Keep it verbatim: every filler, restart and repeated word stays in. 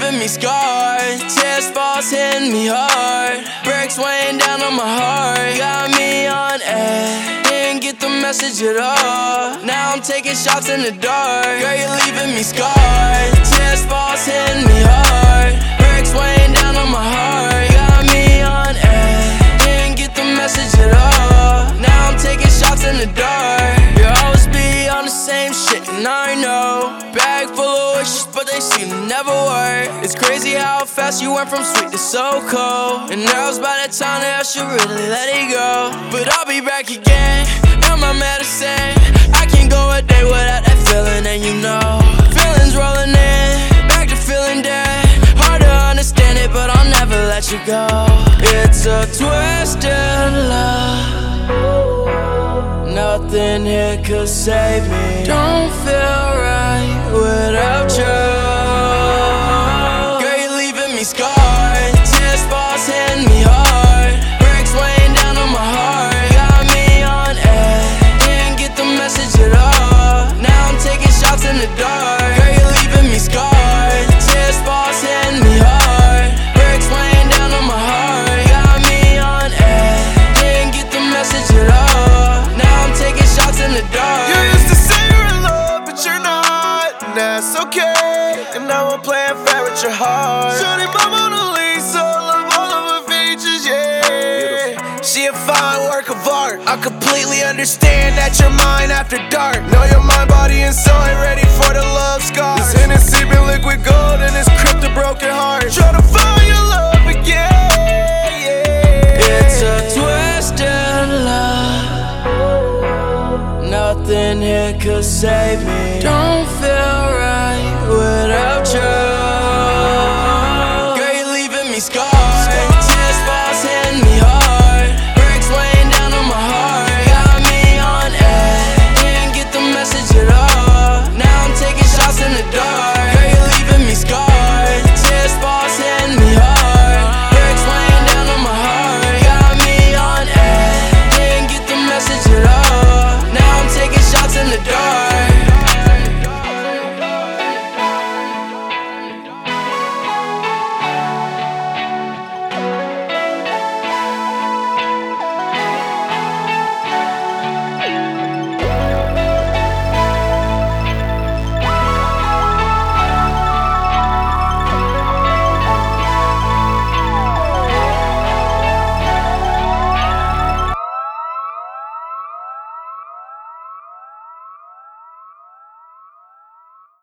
leaving me scarred. Tears falls hitting me hard. Brakes weighing down on my heart. Got me on edge. Didn't get the message at all. Now I'm taking shots in the dark. Girl, you're leaving me scarred. Tears falls hitting me hard. Brakes weighing down on my heart. Got me on edge. Didn't get the message at all. Now I'm taking shots in the dark. You'll always be on the same shit, and I know. Bag full of wishes, but they seem to never work. It's crazy how fast you went from sweet to so cold. And now it's by that time that I should really let it go. But I'll be back again, got my medicine. I can't go a day without that feeling, and you know. Feelings rolling in, back to feeling dead. Hard to understand it, but I'll never let you go. It's a twisted love. Nothing here could save me. Don't feel right without you. Girl, you're leaving me scarred. Tears falls hitting me hard. Brakes weighing down on my heart. Got me on edge. Didn't get the message at all. Now I'm taking shots in the dark. Girl, you're leaving me scarred. Tears falls hitting me hard. Brakes weighing down on my heart. Got me on edge. Didn't get the message at all. Taking shots in the dark. You used to say you're in love, but you're not, and that's okay. And now I'm playing fair with your heart. Shorty, my Mona Lisa, love all of her features, yeah. She a fine work of art. I completely understand that you're mine after dark. Know your mind, body, and soul ain't ready for the love scars. This Hennessy been liquid gold, and it's crypt a broken heart. Try to find your love again, yeah. It's a twisted love. Nothing here could save me. Don't feel